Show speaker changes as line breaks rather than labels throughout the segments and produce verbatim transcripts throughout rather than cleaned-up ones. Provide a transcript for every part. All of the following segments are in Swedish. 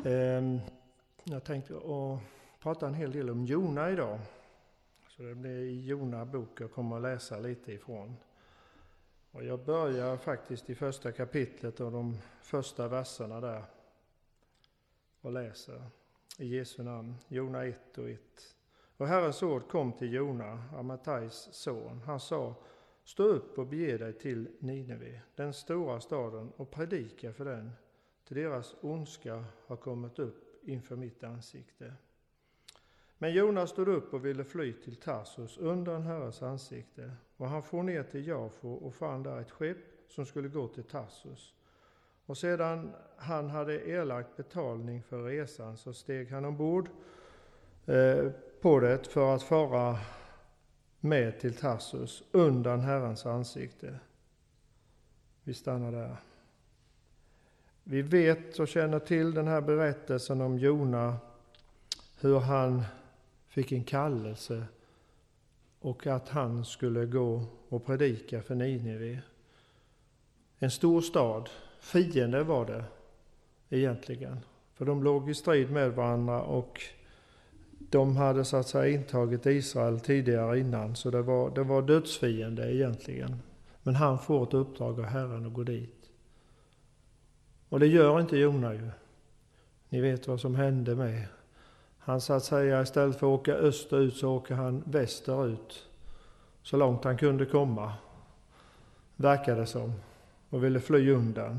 Eh, jag tänkte att prata en hel del om Jona idag. Så det blir i Jona bok jag kommer att läsa lite ifrån. Och jag börjar faktiskt i första kapitlet och de första verserna där och läser i Jesu namn. Jona ett och ett. Och Herrens ord kom till Jona, Amittais son. Han sa: stå upp och bege dig till Nineve, den stora staden, och predika för den, till deras ondska har kommit upp inför mitt ansikte. Men Jona stod upp och ville fly till Tarsus under en Herrens ansikte, och han for ner till Jafo och fann där ett skepp som skulle gå till Tarsus. Och sedan han hade erlagt betalning för resan så steg han ombord eh, på det för att fara med till Tarsus undan Herrens ansikte. Vi stannar där. Vi vet och känner till den här berättelsen om Jona, hur han fick en kallelse och att han skulle gå och predika för Nineve. En stor stad, fiende var det egentligen, för de låg i strid med varandra och de hade så att säga intagit Israel tidigare innan, så det var, det var dödsfiende egentligen. Men han får ett uppdrag av Herren att gå dit. Och det gör inte Jona ju. Ni vet vad som hände med. Han så att säga istället för att åka österut så åker han västerut. Så långt han kunde komma, verkade det som. Och ville fly undan.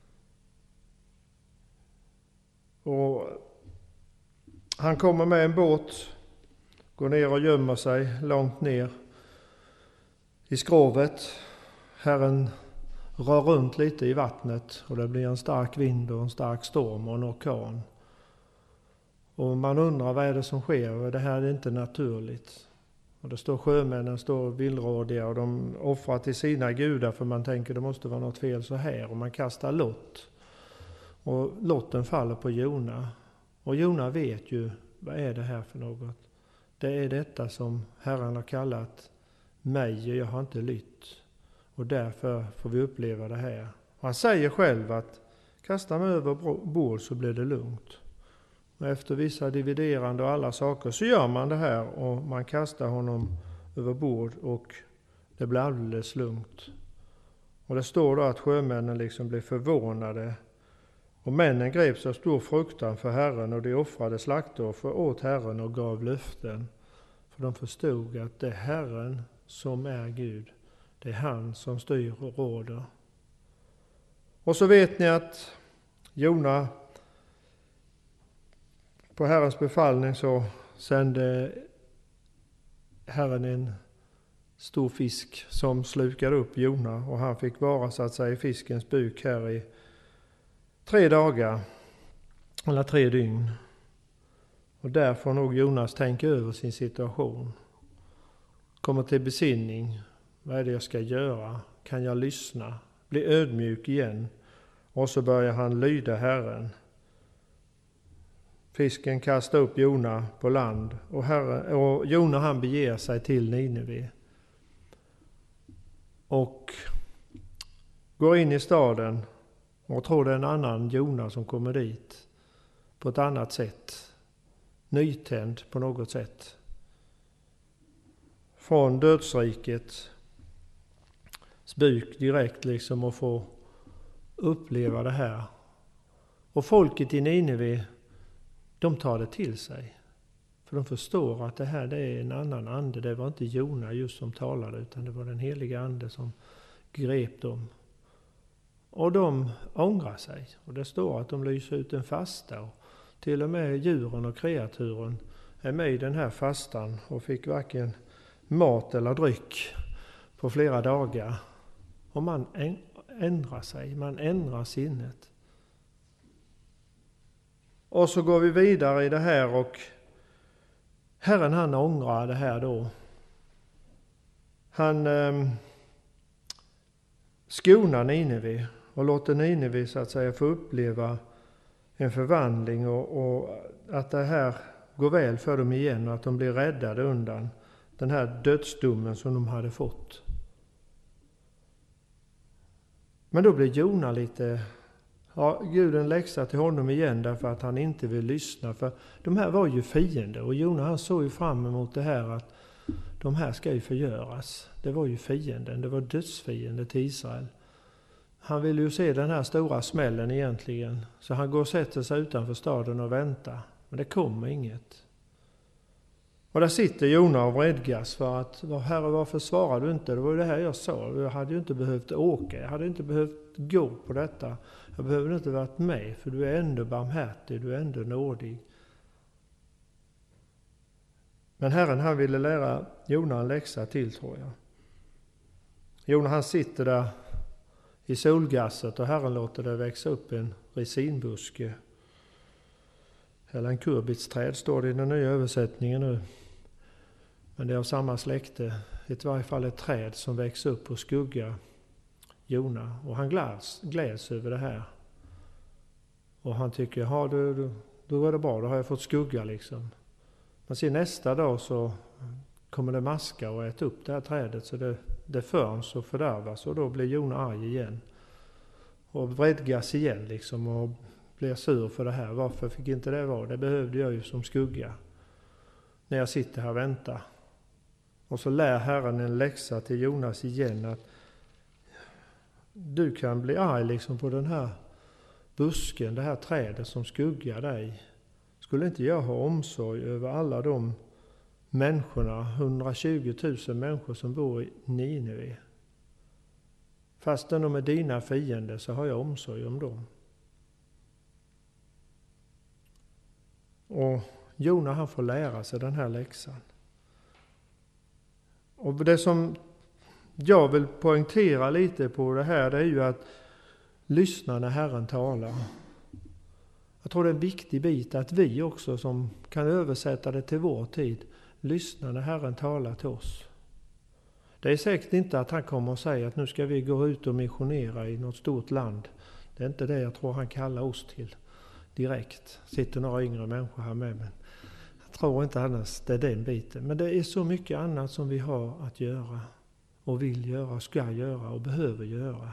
Och han kommer med en båt, går ner och gömmer sig långt ner i skrovet. Herren rör runt lite i vattnet och det blir en stark vind och en stark storm och en orkan. Och man undrar vad är det som sker, och det här är inte naturligt. Och det står sjömännen står villrådiga och de offrar till sina gudar för man tänker det måste vara något fel så här, och man kastar lott. Och lotten faller på Jona. Och Jona vet ju, vad är det här för något? Det är detta som Herren har kallat mig och jag har inte lytt. Och därför får vi uppleva det här. Och han säger själv att kasta mig över bord så blir det lugnt. Och efter vissa dividerande och alla saker så gör man det här och man kastar honom över bord och det blir alldeles lugnt. Och det står då att sjömännen liksom blir förvånade. Och männen greps av stor fruktan för Herren och de offrade slaktoffer åt Herren och gav löften. För de förstod att det är Herren som är Gud. Det är han som styr och råder. Och så vet ni att Jona på Herrens befallning så sände Herren en stor fisk som slukade upp Jona. Och han fick vara så att säga i fiskens buk här i tre dagar eller tre dygn. Och där får nog Jonas tänka över sin situation. Kommer till besinning. Vad är det jag ska göra? Kan jag lyssna? Bli ödmjuk igen. Och så börjar han lyda Herren. Fisken kastar upp Jona på land. Och, Herren, och Jona han beger sig till Nineve. Och går in i staden. Och tror det är en annan Jona som kommer dit. På ett annat sätt. Nytänd på något sätt. Från dödsriket buk direkt liksom och få uppleva det här. Och folket i Nineve, de tar det till sig. För de förstår att det här det är en annan ande. Det var inte Jona just som talade utan det var den heliga ande som grep dem. Och de ångrar sig. Och det står att de lyser ut en fasta. Och till och med djuren och kreaturen är med i den här fastan och fick varken mat eller dryck på flera dagar. Och man ändrar sig, man ändrar sinnet. Och så går vi vidare i det här och Herren han ångrar det här då. Han eh, skonar Nineve och låter Nineve så att säga få uppleva en förvandling och, och att det här går väl för dem igen och att de blir räddade undan den här dödsdomen som de hade fått. Men då blir Jona lite Ja, Gud en läxa till honom igen därför att han inte vill lyssna. För de här var ju fiender och Jona han såg ju fram emot det här att de här ska ju förgöras. Det var ju fienden, det var dödsfienden till Israel. Han vill ju se den här stora smällen egentligen. Så han går och sätter sig utanför staden och väntar. Men det kommer inget. Och där sitter Jona och vredgas för att, Herre varför svarar du inte? Det var ju det här jag sa. Jag hade ju inte behövt åka, jag hade inte behövt gå på detta. Jag behöver inte varit med för du är ändå barmhärtig, du är ändå nådig. Men Herren han ville lära Jona en läxa till tror jag. Jona han sitter där i solgasset och Herren låter det växa upp en resinbuske. Eller en kurbitsträd står det i den nya översättningen nu. Men det är av samma släkte. I varje fall ett träd som växer upp och skuggar Jona. Och han gläds, gläds över det här. Och han tycker, ja då, då, då är det bra, då har jag fått skugga liksom. Men sen nästa dag så kommer det maska och äta upp det här trädet så det, det förns och fördärvas. Och då blir Jona arg igen. Och vredgas igen liksom och blir sur för det här. Varför fick inte det vara? Det behövde jag ju som skugga. När jag sitter här och väntar. Och så lär Herren en läxa till Jonas igen att du kan bli arg liksom på den här busken, det här trädet som skuggar dig. Skulle inte jag ha omsorg över alla de människorna, hundratjugo tusen människor som bor i Nineve? Fastän de är dina fiender så har jag omsorg om dem. Och Jona han får lära sig den här läxan. Och det som jag vill poängtera lite på det här det är ju att lyssna när Herren talar. Jag tror det är en viktig bit att vi också som kan översätta det till vår tid lyssnar när Herren talar till oss. Det är säkert inte att han kommer och säger att nu ska vi gå ut och missionera i något stort land. Det är inte det jag tror han kallar oss till direkt. Sitter några yngre människor här med, men jag tror inte annars det är den biten. Men det är så mycket annat som vi har att göra och vill göra, ska göra och behöver göra.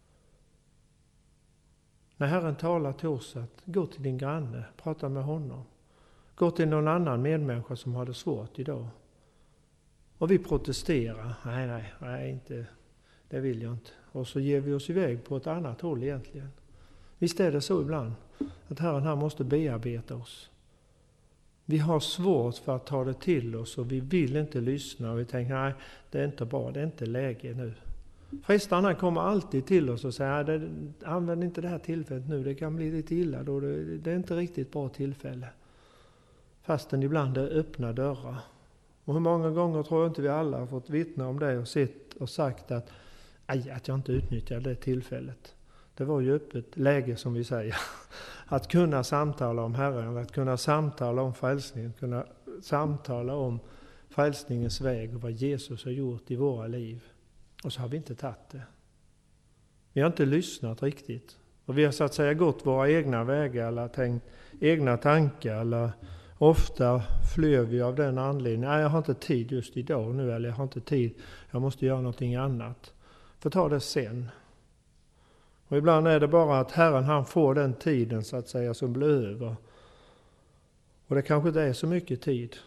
När Herren talar till oss att gå till din granne, prata med honom. Gå till någon annan medmänniska som har det svårt idag. Och vi protesterar. Nej, nej, nej, inte. Det vill jag inte. Och så ger vi oss iväg på ett annat håll egentligen. Visst är det så ibland att Herren här måste bearbeta oss. Vi har svårt för att ta det till oss och vi vill inte lyssna. Och vi tänker, nej, det är inte bra, det är inte läge nu. Frestaren kommer alltid till oss och säger, använd inte det här tillfället nu, det kan bli lite illa då, det, det är inte riktigt bra tillfälle. Fastän ibland är öppna dörrar. Och hur många gånger tror jag inte vi alla har fått vittna om det och sett och sagt att, aj, att jag inte utnyttjade det tillfället. Det var ju öppet läge som vi säger. Att kunna samtala om Herren, att kunna samtala om frälsningen, kunna samtala om frälsningens väg och vad Jesus har gjort i våra liv. Och så har vi inte tagit det. Vi har inte lyssnat riktigt. Och vi har så att säga gått våra egna vägar eller tänkt egna tankar. Eller ofta flyr vi av den anledningen. Nej, jag har inte tid just idag nu. Eller jag har inte tid. Jag måste göra någonting annat. För ta det sen. Och ibland är det bara att Herren han får den tiden så att säga som blir över. Och det kanske inte är så mycket tid.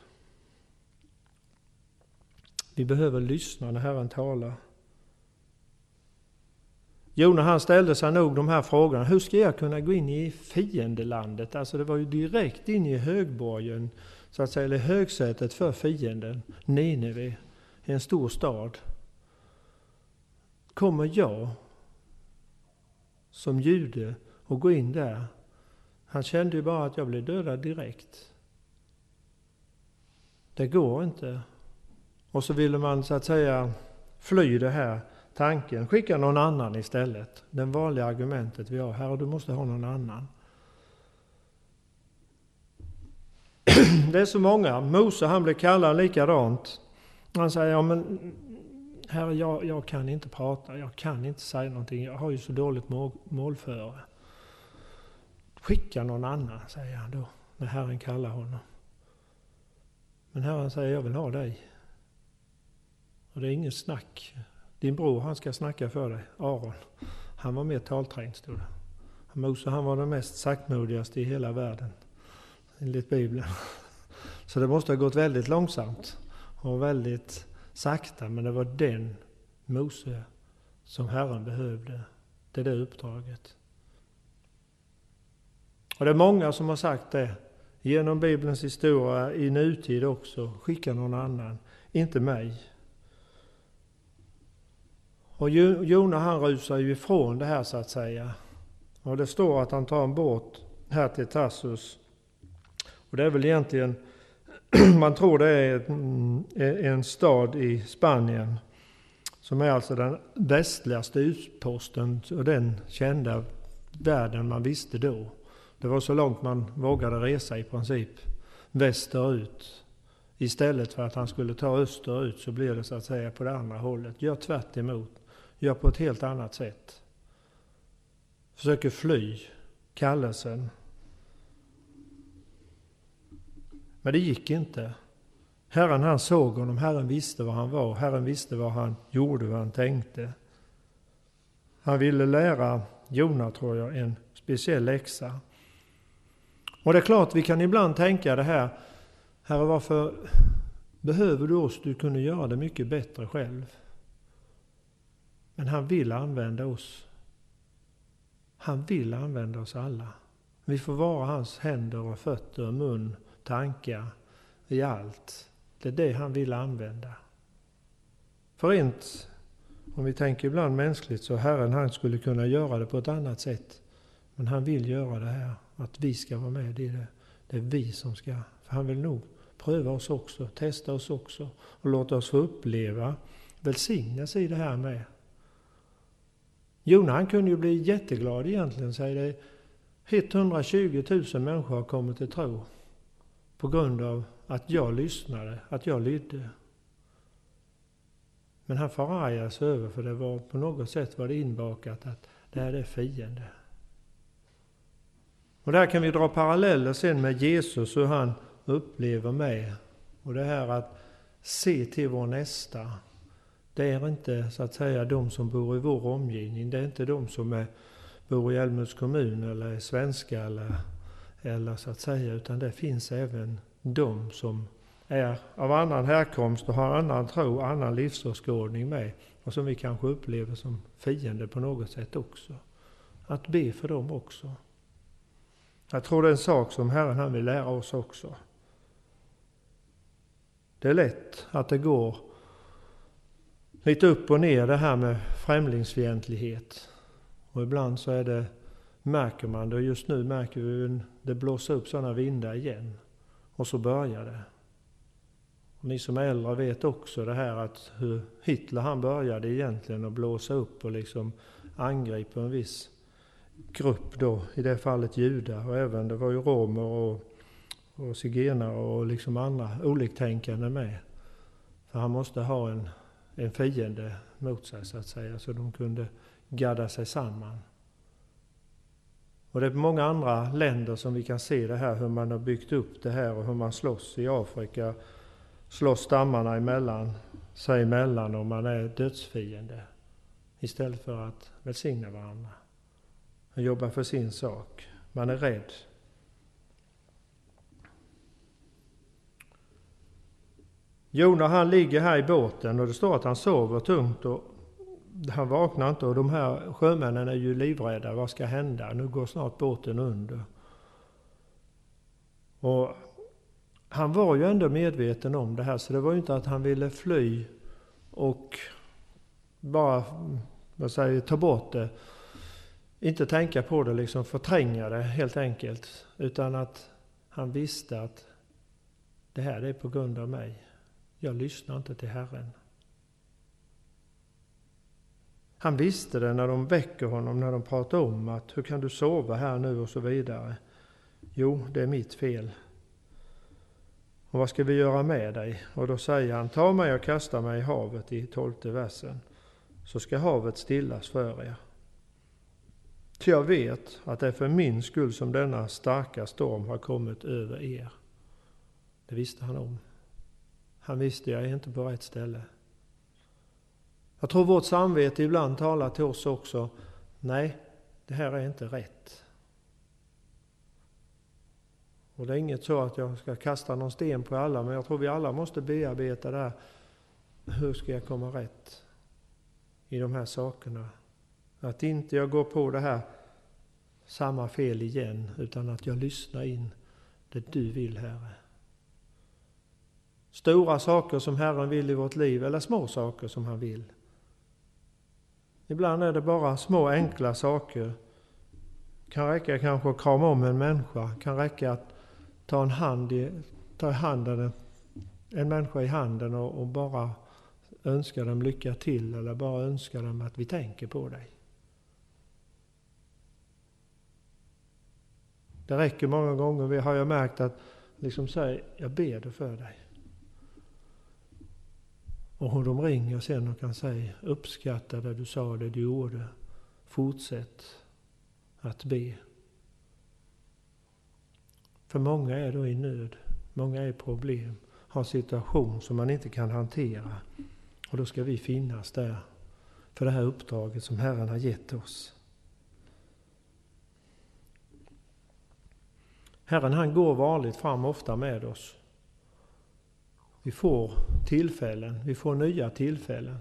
Vi behöver lyssna när Herren talar. Jona han ställde sig nog de här frågorna. Hur ska jag kunna gå in i fiendelandet? Alltså det var ju direkt in i högborgen, så att säga, eller högsätet för fienden. Nineve, en stor stad. Kommer jag som jude och gå in där? Han kände ju bara att jag blev dödad direkt. Det går inte. Och så ville man så att säga fly det här tanken. Skicka någon annan istället. Den vanliga argumentet vi har här, och du måste ha någon annan. Det är så många. Mose han blev kallad likadant. Han säger, ja men herre, jag, jag kan inte prata. Jag kan inte säga någonting. Jag har ju så dåligt mål, målföre. Skicka någon annan, säger han då. När Herren kallar honom. Men Herren säger, jag vill ha dig. Och det är ingen snack. Din bror han ska snacka för dig, Aron. Han var mer talträngd, stod det. Mose, han var den mest saktmodigaste i hela världen, enligt Bibeln. Så det måste ha gått väldigt långsamt och väldigt sakta, men det var den Mose som Herren behövde. Det är det uppdraget. Och det är många som har sagt det genom Bibelns historia, i nutid också. Skicka någon annan, inte mig. Och Jona, han rusar ju ifrån det här, så att säga. Och det står att han tar en båt här till Tarsus. Och det är väl egentligen, man tror det är en stad i Spanien, som är alltså den västligaste utposten och den kända världen man visste då. Det var så långt man vågade resa i princip västerut. Istället för att han skulle ta österut, så blir det så att säga på det andra hållet. Gör tvärt emot. Gör på ett helt annat sätt. Försöker fly kallelsen. Men det gick inte. Herren, han såg honom. Herren visste vad han var. Herren visste vad han gjorde, vad han tänkte. Han ville lära Jona, tror jag, en speciell läxa. Och det är klart, vi kan ibland tänka det här: Herre, varför behöver du oss? Du kunde göra det mycket bättre själv. Men han vill använda oss. Han vill använda oss alla. Vi får vara hans händer och fötter och mun, tankar, i allt. Det är det han vill använda. För rent, om vi tänker ibland mänskligt, så Herren, han skulle kunna göra det på ett annat sätt. Men han vill göra det här, att vi ska vara med i det. Det är vi som ska, för han vill nog pröva oss också, testa oss också och låta oss få uppleva, välsignas i det här med. Jona, han kunde ju bli jätteglad egentligen, säger det. etthundratjugo tusen människor har kommit till tro på grund av att jag lyssnade, att jag lydde. Men han förargades över, för det var på något sätt var det inbakat att det här är fiende. Och där kan vi dra paralleller sen med Jesus, hur han upplever med. Och det här att se till vår nästa. Det är inte, så att säga, de som bor i vår omgivning. Det är inte de som är, bor i Älmhults kommun eller är svenska eller, eller så att säga. Utan det finns även de som är av annan härkomst och har annan tro, annan livsåskådning med. Och som vi kanske upplever som fiende på något sätt också. Att be för dem också. Jag tror det är en sak som Herren, han vill lära oss också. Det är lätt att det går lite upp och ner det här med främlingsfientlighet. Och ibland så är det, märker man det, och just nu märker vi att det blåser upp sådana vindar igen. Och så börjar det. Och ni som är äldre vet också det här att hur Hitler, han började egentligen att blåsa upp och liksom angripa en viss grupp då, i det fallet judar, och även det var ju romer och, och zigenare och liksom andra oliktänkande med. För han måste ha en, en fiende mot sig, så att säga, så de kunde gadda sig samman. Och det är många andra länder som vi kan se det här, hur man har byggt upp det här och hur man slåss i Afrika, slåss stammarna emellan, sig emellan, och man är dödsfiende istället för att välsigna varandra. Man jobbar för sin sak. Man är rädd. Jona, han ligger här i båten och det står att han sover tungt och han vaknar inte, och de här sjömännen är ju livrädda. Vad ska hända? Nu går snart båten under. Och han var ju ändå medveten om det här, så det var ju inte att han ville fly och bara, vad säger, ta bort det. Inte tänka på det, liksom förtränga det helt enkelt. Utan att han visste att det här är på grund av mig. Jag lyssnar inte till Herren. Han visste det när de väcker honom, när de pratar om att hur kan du sova här nu och så vidare. Jo, det är mitt fel. Och vad ska vi göra med dig? Och då säger han, ta mig och kasta mig i havet, i tolfte versen. Så ska havet stillas för er. Ty jag vet att det är för min skull som denna starka storm har kommit över er. Det visste han om. Han visste, jag är inte på rätt ställe. Jag tror vårt samvete ibland talar till oss också. Nej, det här är inte rätt. Och det är inget så att jag ska kasta någon sten på alla, men jag tror vi alla måste bearbeta det här. Hur ska jag komma rätt i de här sakerna? Att inte jag går på det här samma fel igen, utan att jag lyssnar in det du vill, Herre. Stora saker som Herren vill i vårt liv, eller små saker som han vill. Ibland är det bara små enkla saker. Kan räcka kanske att krama om en människa. Kan räcka att ta en hand i, ta handen, en människa i handen och, och bara önska dem lycka till. Eller bara önska dem att vi tänker på dig. Det räcker många gånger. Vi har jag märkt att liksom säga, jag ber det för dig. Och de ringer sen och kan säga, uppskatta det du sa, det du gjorde. Fortsätt att be. För många är då i nöd. Många är i problem. Har situation som man inte kan hantera. Och då ska vi finnas där för det här uppdraget som Herren har gett oss. Herren han går vanligt fram ofta med oss. Vi får tillfällen, vi får nya tillfällen.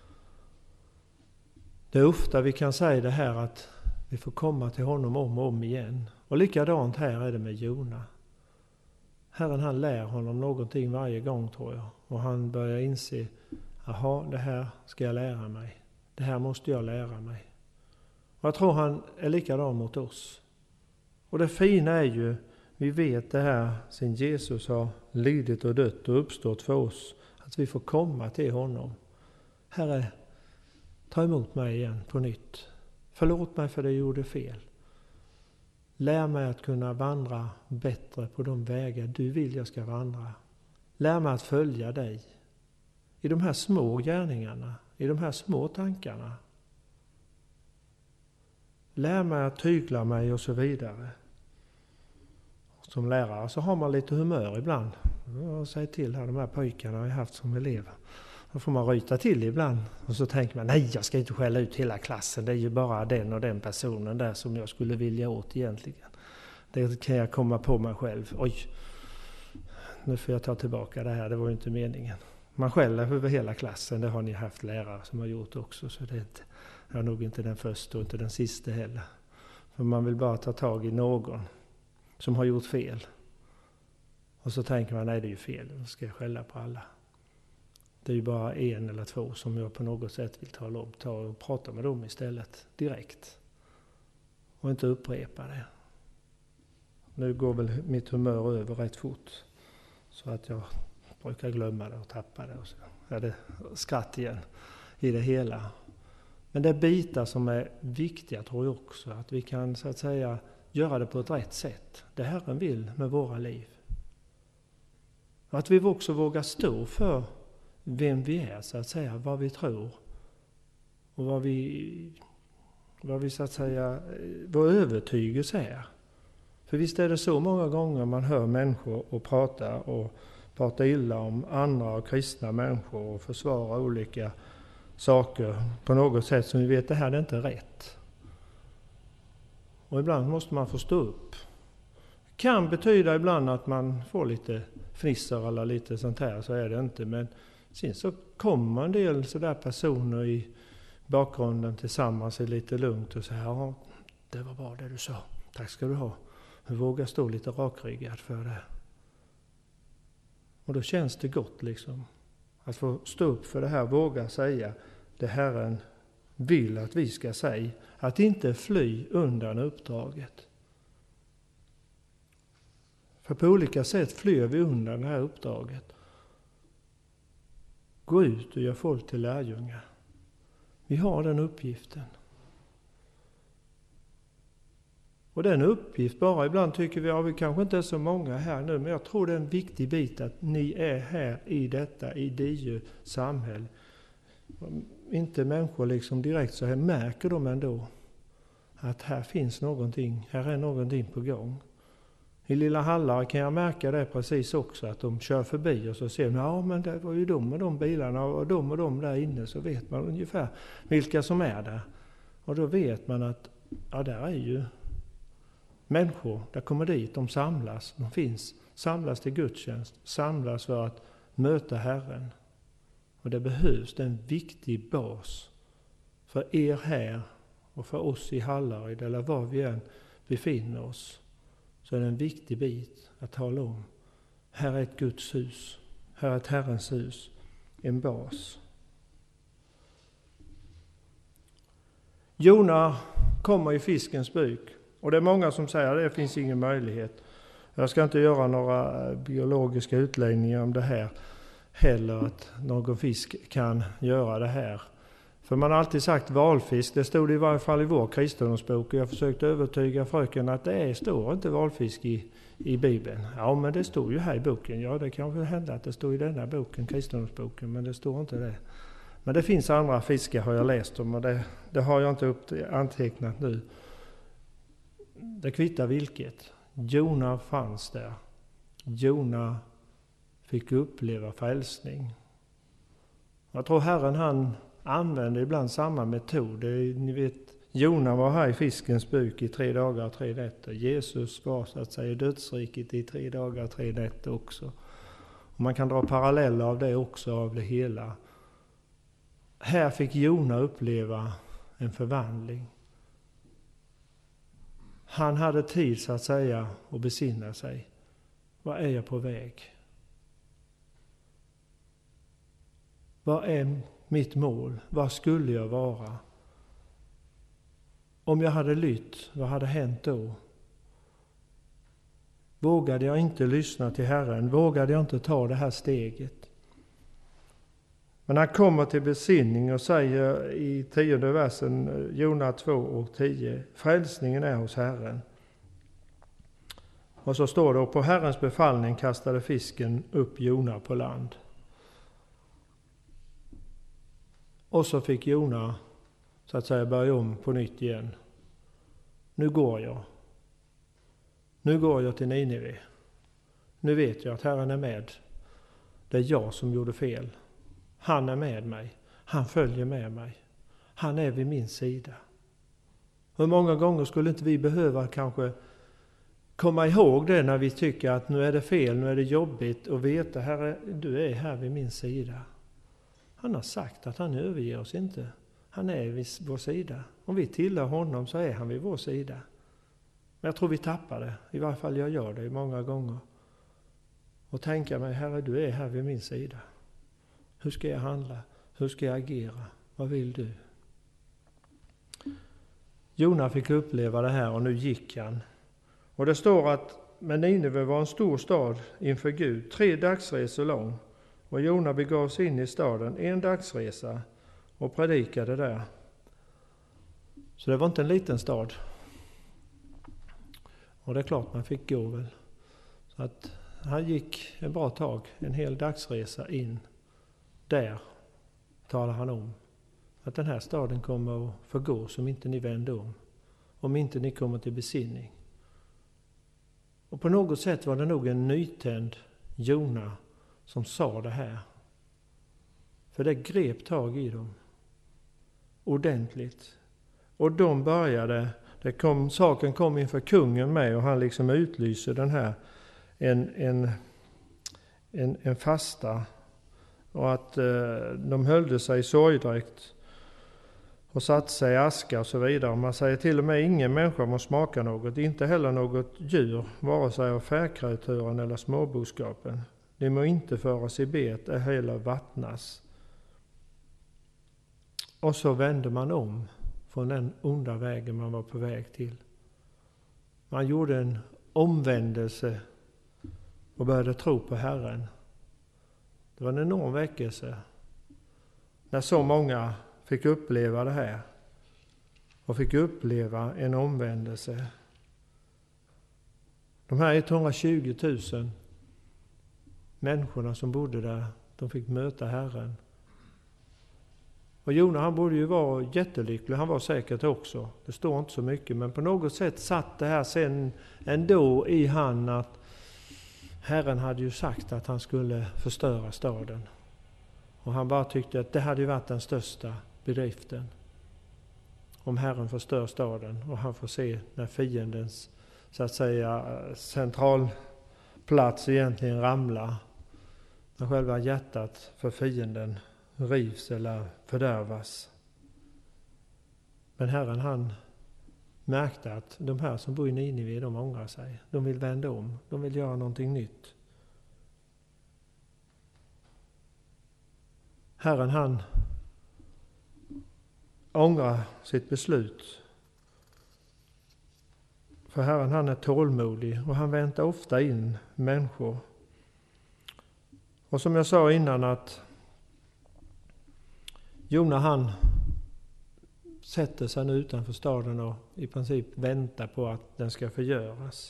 Det är ofta vi kan säga det här att vi får komma till honom om och om igen. Och likadant här är det med Jona. Herren han lär honom någonting varje gång tror jag. Och han börjar inse, jaha det här ska jag lära mig. Det här måste jag lära mig. Och jag tror han är likadan mot oss. Och det fina är ju, vi vet det här sen Jesus har lidit och dött och uppstått för oss. Att vi får komma till honom. Herre, ta emot mig igen på nytt. Förlåt mig för det jag gjorde fel. Lär mig att kunna vandra bättre på de vägar du vill jag ska vandra. Lär mig att följa dig. I de här små gärningarna. I de här små tankarna. Lär mig att tygla mig och så vidare. Som lärare så har man lite humör ibland. Jag säger till här, de här pojkarna har jag haft som elever. Då får man ryta till ibland. Och så tänker man, nej jag ska inte skälla ut hela klassen. Det är ju bara den och den personen där som jag skulle vilja åt egentligen. Det kan jag komma på mig själv. Oj, nu får jag ta tillbaka det här, det var ju inte meningen. Man skäller över hela klassen, det har ni haft lärare som har gjort också. Så det är, inte, jag är nog inte den första och inte den sista heller. För man vill bara ta tag i någon som har gjort fel. Och så tänker man, nej det är ju fel, då ska jag skälla på alla. Det är ju bara en eller två som jag på något sätt vill tala om. Ta och prata med dem istället, direkt. Och inte upprepa det. Nu går väl mitt humör över rätt fort. Så att jag brukar glömma det och tappa det. Och så är det skratt igen i det hela. Men det är bitar som är viktiga tror jag också. Att vi kan så att säga göra det på ett rätt sätt. Det Herren vill med våra liv. Att vi också vågar stå för vem vi är så att säga. Vad vi tror. Och vad vi, vad vi så att säga, vår övertygelse är. För visst är det så många gånger man hör människor och prata och prata illa om andra och kristna människor och försvara olika saker på något sätt som vi vet det här är inte rätt. Och ibland måste man få stå upp. Kan betyda ibland att man får lite fnisser eller lite sånt här, så är det inte. Men sen så kommer en del sådär personer i bakgrunden tillsammans är lite lugnt och säger ja, det var bra det du sa. Tack ska du ha. Du vågar stå lite rakryggad för det. Och då känns det gott liksom. Att få stå upp för det här, våga säga det Herren vill att vi ska säga. Att inte fly undan uppdraget. För på olika sätt flyr vi undan det här uppdraget. Gå ut och gör folk till lärjungar. Vi har den uppgiften. Och den uppgift bara, ibland tycker vi, ja vi kanske inte är så många här nu, men jag tror det är en viktig bit att ni är här i detta, i Diö samhälle. Inte människor liksom direkt så här märker de ändå att här finns någonting, här är någonting på gång. I Lilla Hallar kan jag märka det precis också, att de kör förbi och så ser man, ja men det var ju de och de bilarna och de och de där inne, så vet man ungefär vilka som är där. Och då vet man att, ja där är ju människor, där kommer dit, de samlas, de finns, samlas till gudstjänst, samlas för att möta Herren. Och det behövs, det är en viktig bas för er här och för oss i Hallaryd eller var vi än befinner oss. Så är det en viktig bit att tala om. Här är ett Guds hus, här är ett Herrens hus, en bas. Jona kommer i fiskens byk och det är många som säger att det finns ingen möjlighet. Jag ska inte göra några biologiska utläggningar om det här heller, att någon fisk kan göra det här. För man har alltid sagt valfisk, det stod i varje fall i vår kristendomsbok, och jag försökte övertyga fröken att det är, står inte valfisk i, i Bibeln. Ja, men det står ju här i boken. Ja, det kan väl hända att det står i denna boken, kristendomsboken, men det står inte det. Men det finns andra fiskar har jag läst om, och det, det har jag inte upp, antecknat nu. Det kvittar vilket. Jona fanns där. Jona fick uppleva frälsning. Jag tror Herren han använder ibland samma metod. Ni vet, Jona var här i fiskens buk i tre dagar och tre nätter. Jesus var så att säga i dödsriket i tre dagar och tre nätter också. Och man kan dra paralleller av det också, av det hela. Här fick Jona uppleva en förvandling. Han hade tid så att säga att besinna sig. Vad är jag på väg? Vad är mitt mål? Vad skulle jag vara? Om jag hade lytt, vad hade hänt då? Vågade jag inte lyssna till Herren? Vågade jag inte ta det här steget? Men han kommer till besinning och säger i tionde versen, Jona två och tio, frälsningen är hos Herren. Och så står det, och på Herrens befallning kastade fisken upp Jona på land. Och så fick Jona så att säga börja om på nytt igen. Nu går jag. Nu går jag till Ninive. Nu vet jag att Herren är med. Det är jag som gjorde fel. Han är med mig. Han följer med mig. Han är vid min sida. Hur många gånger skulle inte vi behöva kanske komma ihåg det när vi tycker att nu är det fel, nu är det jobbigt, och veta, Herre, du är här vid min sida. Han har sagt att han överger oss inte. Han är vid vår sida. Om vi tillhör honom så är han vid vår sida. Men jag tror vi tappar det. I varje fall jag gör det många gånger. Och tänka mig, Herre, du är här vid min sida. Hur ska jag handla? Hur ska jag agera? Vad vill du? Jona fick uppleva det här och nu gick han. Och det står att men Nineve var en stor stad inför Gud, tre dagsresor lång. Och Jona begav sig in i staden en dagsresa och predikade där. Så det var inte en liten stad. Och det är klart man fick gå väl. Så att han gick en bra tag, en hel dagsresa in. Där talar han om att den här staden kommer att förgå som inte ni vänder om. Om inte ni kommer till besinning. Och på något sätt var det nog en nytänd Jona som sa det här. För det grep tag i dem. Ordentligt. Och de började, det kom, saken kom inför kungen med och han liksom utlyser den här, en, en, en, en fasta. Och att eh, de höllde sig i sorgdräkt och satte sig i aska och så vidare. Man säger till och med ingen människa må smaka något, inte heller något djur, vare sig av färkreaturen eller småboskapen. Det må inte föras i bet, är heller vattnas. Och så vände man om från den onda vägen man var på väg till. Man gjorde en omvändelse och började tro på Herren. Det var en enorm väckelse när så många fick uppleva det här och fick uppleva en omvändelse. De här etthundratjugo tusen människorna som bodde där, de fick möta Herren. Och Jona, han borde ju vara jättelycklig, han var säkert också. Det står inte så mycket, men på något sätt satt det här sen ändå i han att Herren hade ju sagt att han skulle förstöra staden. Och han bara tyckte att det hade ju varit den största bedriften. Om Herren förstör staden och han får se när fiendens så att säga centralplats egentligen ramlar. När själva hjärtat för fienden rivs eller fördärvas. Men Herren han märkte att de här som bor i Nineve, de ångrar sig. De vill vända om, de vill göra någonting nytt. Herren han ångrar sitt beslut. För Herren han är tålmodig och han väntar ofta in människor. Och som jag sa innan att Jona han sätter sig nu utanför staden och i princip väntar på att den ska förgöras.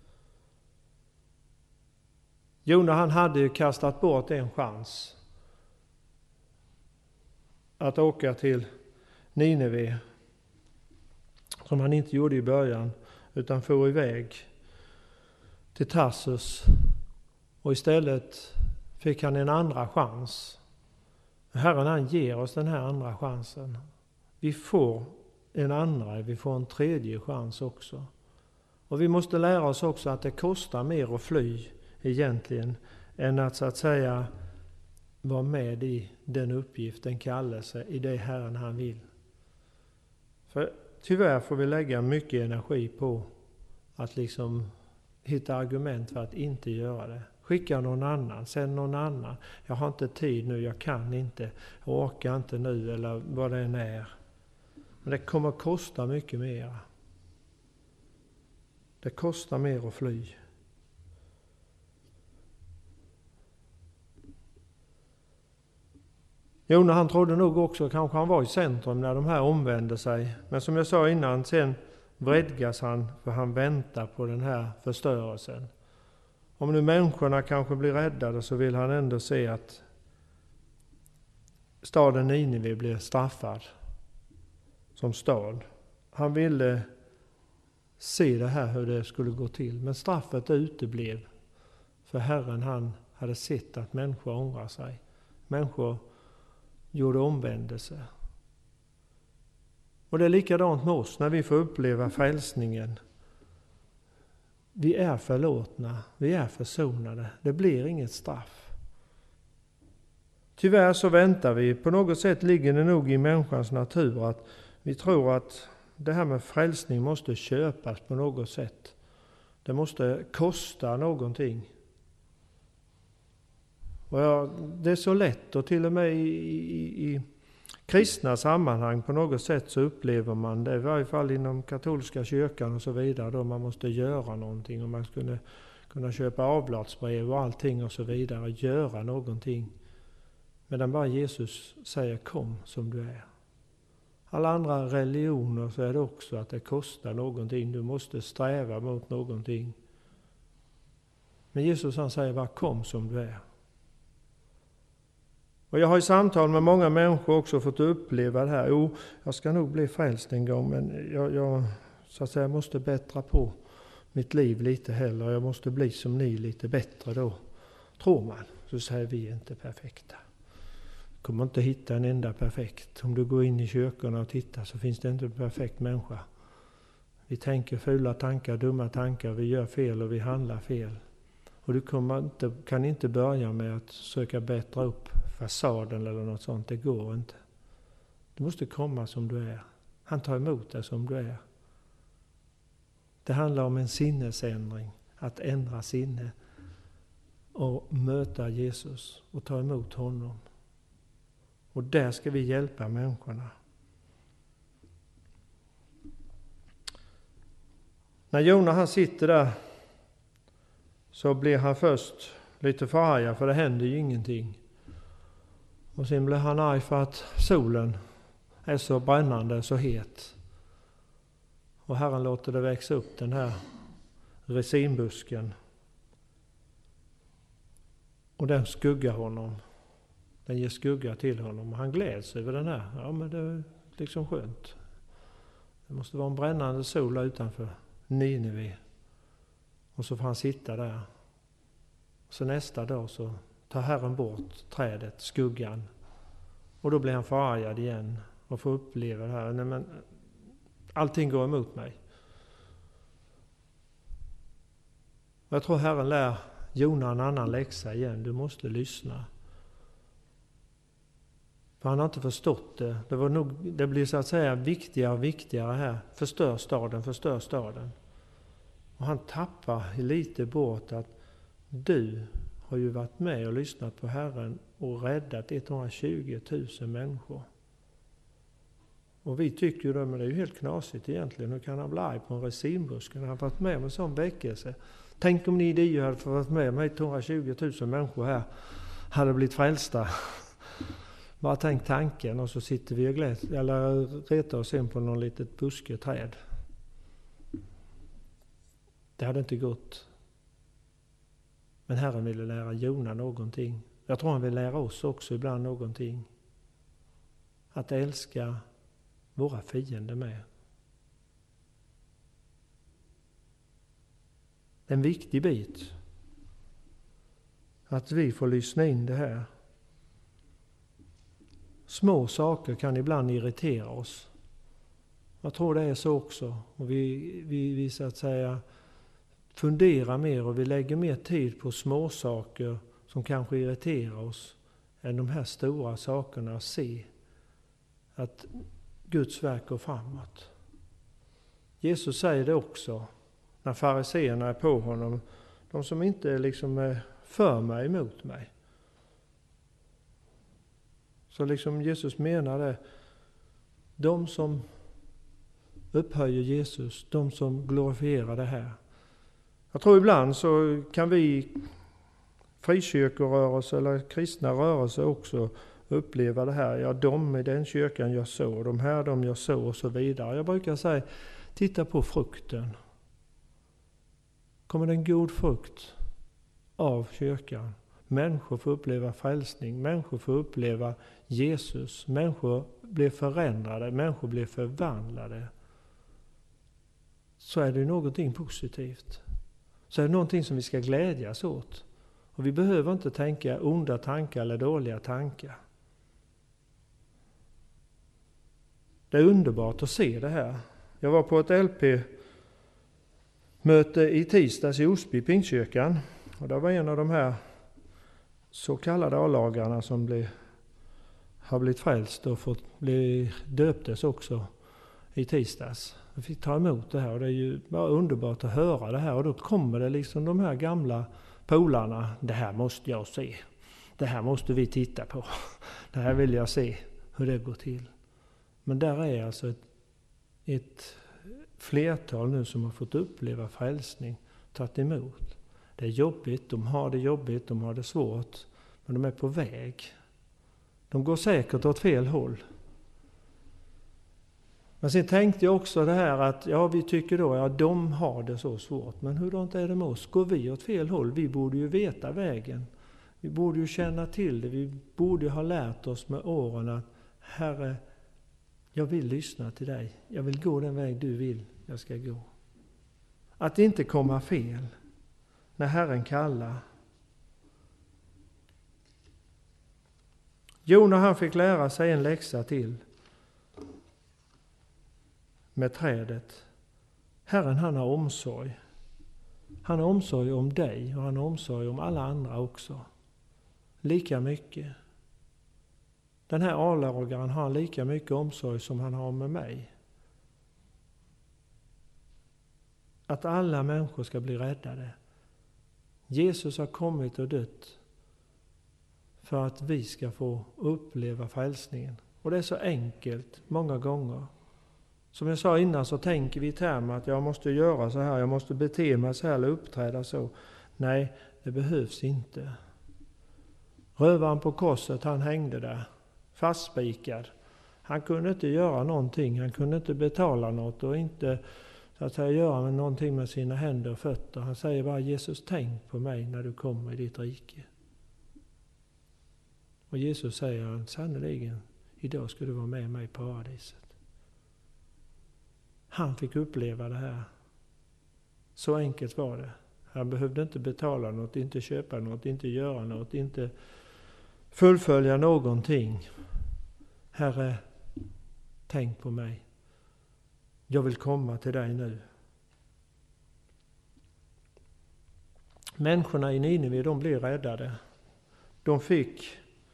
Jona han hade ju kastat bort en chans att åka till Nineve, som han inte gjorde i början, utan for iväg till Tarsus, och istället fick han en andra chans. Herren han ger oss den här andra chansen. Vi får en andra, vi får en tredje chans också. Och vi måste lära oss också att det kostar mer att fly egentligen än att så att säga vara med i den uppgiften, kallelse, i det Herren han vill. För tyvärr får vi lägga mycket energi på att liksom hitta argument för att inte göra det. Skicka någon annan, sänd någon annan. Jag har inte tid nu, jag kan inte, jag orkar inte nu eller vad det än är. Men det kommer att kosta mycket mer. Det kostar mer att fly. Jona han trodde nog också, kanske han var i centrum när de här omvände sig. Men som jag sa innan, sen vredgas han för han väntar på den här förstörelsen. Om nu människorna kanske blir räddade så vill han ändå se att staden Nineve blir straffad som stad. Han ville se det här hur det skulle gå till. Men straffet uteblev. För Herren han hade sett att människor ångrar sig. Människor gjorde omvändelse. Och det är likadant med oss när vi får uppleva frälsningen. Vi är förlåtna, vi är försonade. Det blir inget straff. Tyvärr så väntar vi, på något sätt ligger det nog i människans natur att vi tror att det här med frälsning måste köpas på något sätt. Det måste kosta någonting. Och ja, det är så lätt, och till och med i, i, i kristna sammanhang på något sätt så upplever man det, i varje fall inom katolska kyrkan och så vidare, då man måste göra någonting och man skulle kunna köpa avlatsbrev och allting och så vidare, göra någonting. Medan bara Jesus säger kom som du är. Alla andra religioner så är det också att det kostar någonting, du måste sträva mot någonting. Men Jesus han säger bara kom som du är. Och jag har i samtal med många människor också fått uppleva det här. Jo, jag ska nog bli frälst en gång, men jag, jag så att säga måste bättra på mitt liv lite heller. Jag måste bli som ni, lite bättre då. Tror man, så säger vi inte perfekta. Du kommer inte hitta en enda perfekt. Om du går in i kyrkorna och tittar så finns det inte en perfekt människa. Vi tänker fula tankar, dumma tankar, vi gör fel och vi handlar fel. Och du kommer inte, kan inte börja med att söka bättra upp fasaden eller något sånt. Det går inte. Du måste komma som du är. Han tar emot dig som du är. Det handlar om en sinnesändring. Att ändra sinne. Och möta Jesus. Och ta emot honom. Och där ska vi hjälpa människorna. När Jona han sitter där så blir han först lite förargad, för det händer ju ingenting. Och sen blir han arg för att solen är så brännande, så het. Och Herren låter det växa upp den här resinbusken. Och den skuggar honom. Den ger skugga till honom. Och han gläds över den här. Ja, men det är liksom skönt. Det måste vara en brännande sol utanför Nineve. Och så får han sitta där. Så nästa dag så tar Herren bort trädet, skuggan. Och då blir han förargad igen och får uppleva det här. Nej, men allting går emot mig. Jag tror Herren lär Jona en annan läxa igen. Du måste lyssna. För han har inte förstått det. Det, var nog, det blir så att säga viktigare och viktigare här. Förstör staden, förstör staden. Och han tappar lite bort att du har ju varit med och lyssnat på Herren och räddat etthundratjugo tusen människor. Och vi tycker ju då, men det är ju helt knasigt egentligen. Hur kan han bli arg på en resinbuske när han varit med om en sån väckelse? Tänk om ni i D I hade fått varit med om etthundratjugo tusen människor här hade blivit frälsta. Bara tänk tanken, och så sitter vi och gläds, eller retar oss in på någon litet busketräd. Det hade inte gått. Men Herren ville lära Jona någonting. Jag tror han vill lära oss också ibland någonting. Att älska våra fiender med. En viktig bit. Att vi får lyssna in det här. Små saker kan ibland irritera oss. Jag tror det är så också. Och vi, vi, vi så att säga funderar mer och vi lägger mer tid på små saker som kanske irriterar oss än de här stora sakerna. Att se att Guds verk går framåt. Jesus säger det också när fariseerna är på honom. De som inte liksom är för mig, emot mig. Så liksom Jesus menar det. De som upphöjer Jesus, de som glorifierar det här. Jag tror ibland så kan vi frikyrkorörelser eller kristna rörelser också uppleva det här. Ja, de i den kyrkan gör så, de här de gör så och så vidare. Jag brukar säga, titta på frukten. Kommer det en god frukt av kyrkan? Människor får uppleva frälsning, människor får uppleva Jesus, människor blir förändrade, människor blir förvandlade. Så är det någonting positivt. Så är det någonting som vi ska glädjas åt. Och vi behöver inte tänka onda tankar eller dåliga tankar. Det är underbart att se det här. Jag var på ett L P-möte i tisdags i Osby, Pingstkyrkan. Och det var en av de här så kallade A-lagarna som blev, har blivit frälst och fått bli döptes också i tisdags. Vi fick ta emot det här och det är ju bara underbart att höra det här. Och då kommer det liksom de här gamla polarna. Det här måste jag se. Det här måste vi titta på. Det här vill jag se hur det går till. Men där är alltså ett, ett flertal nu som har fått uppleva frälsning, tagit emot. Det är jobbigt, de har det jobbigt, de har det svårt. Men de är på väg. De går säkert åt fel håll. Men sen tänkte jag också det här att ja, vi tycker då att ja, de har det så svårt. Men hur är det med oss? Går vi åt fel håll? Vi borde ju veta vägen. Vi borde ju känna till det. Vi borde ha lärt oss med åren att Herre, jag vill lyssna till dig. Jag vill gå den väg du vill jag ska gå. Att inte komma fel när Herren kallar. Jona han fick lära sig en läxa till med trädet. Herren han har omsorg. Han har omsorg om dig och han har omsorg om alla andra också. Lika mycket. Den här A-lagaren har lika mycket omsorg som han har med mig. Att alla människor ska bli räddade. Jesus har kommit och dött för att vi ska få uppleva frälsningen. Och det är så enkelt många gånger. Som jag sa innan så tänker vi i termer att jag måste göra så här, jag måste bete mig så här eller uppträda så. Nej, det behövs inte. Rövaren på korset, han hängde där, fastspikad. Han kunde inte göra någonting, han kunde inte betala något och inte så att säga göra med någonting med sina händer och fötter. Han säger bara, Jesus, tänk på mig när du kommer i ditt rike. Och Jesus säger, sannoliken, idag ska du vara med mig i paradiset. Han fick uppleva det här. Så enkelt var det. Han behövde inte betala något, inte köpa något, inte göra något, inte fullfölja någonting. Herre, tänk på mig. Jag vill komma till dig nu. Människorna i Nineve, de blev räddade. De fick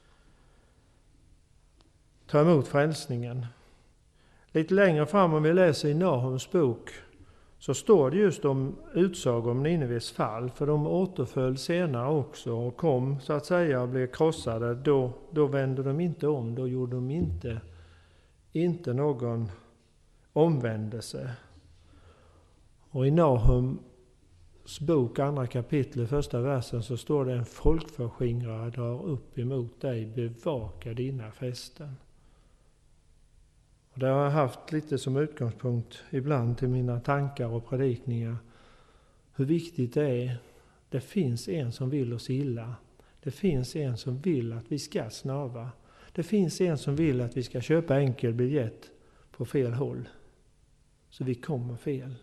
ta emot frälsningen. Lite längre fram om vi läser i Nahums bok så står det just om utsagor om Nineves fall. För de återföll senare också och kom så att säga och blev krossade. Då, då vände de inte om, då gjorde de inte, inte någon omvändelse. Och i Nahums bok, andra kapitel, första versen, så står det: en folkförskingrare drar upp emot dig, bevaka dina fästen. Och det har jag haft lite som utgångspunkt ibland till mina tankar och predikningar. Hur viktigt det är. Det finns en som vill oss illa. Det finns en som vill att vi ska snava. Det finns en som vill att vi ska köpa enkel biljett på fel håll. Så vi kommer fel.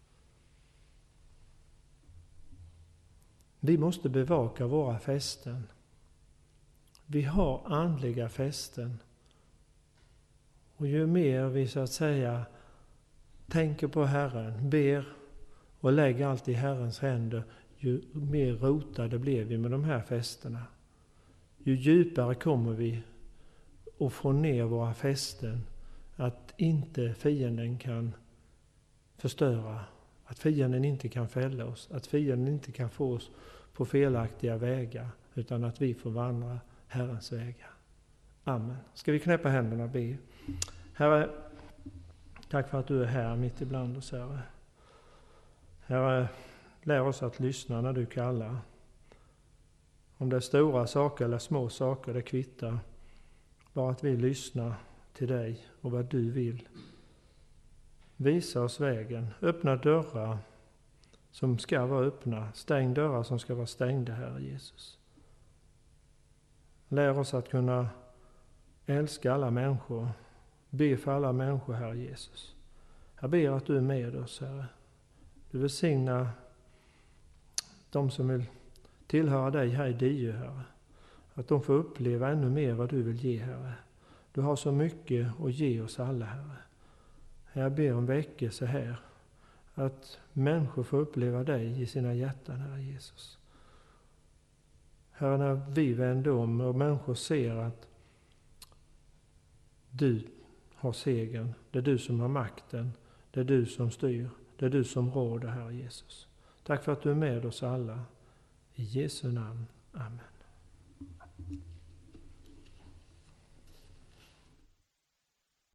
Vi måste bevaka våra fästen. Vi har andliga fästen. Och ju mer vi så att säga tänker på Herren, ber och lägger allt i Herrens händer, ju mer rotade blir vi med de här fästena. Ju djupare kommer vi att få ner våra fästen, att inte fienden kan förstöra, att fienden inte kan fälla oss, att fienden inte kan få oss på felaktiga vägar, utan att vi får vandra Herrens vägar. Amen. Ska vi knäppa händerna och be? Herre, tack för att du är här mitt ibland oss, Herre. Herre, lär oss att lyssna när du kallar. Om det är stora saker eller små saker, det kvittar. Bara att vi lyssnar till dig och vad du vill. Visa oss vägen. Öppna dörrar som ska vara öppna. Stäng dörrar som ska vara stängda, Herre Jesus. Lär oss att kunna älska alla människor. Be för alla människor, Herre Jesus. Jag ber att du är med oss, Herre. Du välsignar de som vill tillhöra dig här i Diö, Herre. Att de får uppleva ännu mer vad du vill ge, Herre. Du har så mycket att ge oss alla, Herre. Jag ber om väckelse här. Att människor får uppleva dig i sina hjärtan, Herre Jesus. Herre, när vi vänder om och människor ser att du har segern. Det är du som har makten. Det är du som styr. Det är du som råder, Herre Jesus. Tack för att du är med oss alla. I Jesu namn. Amen.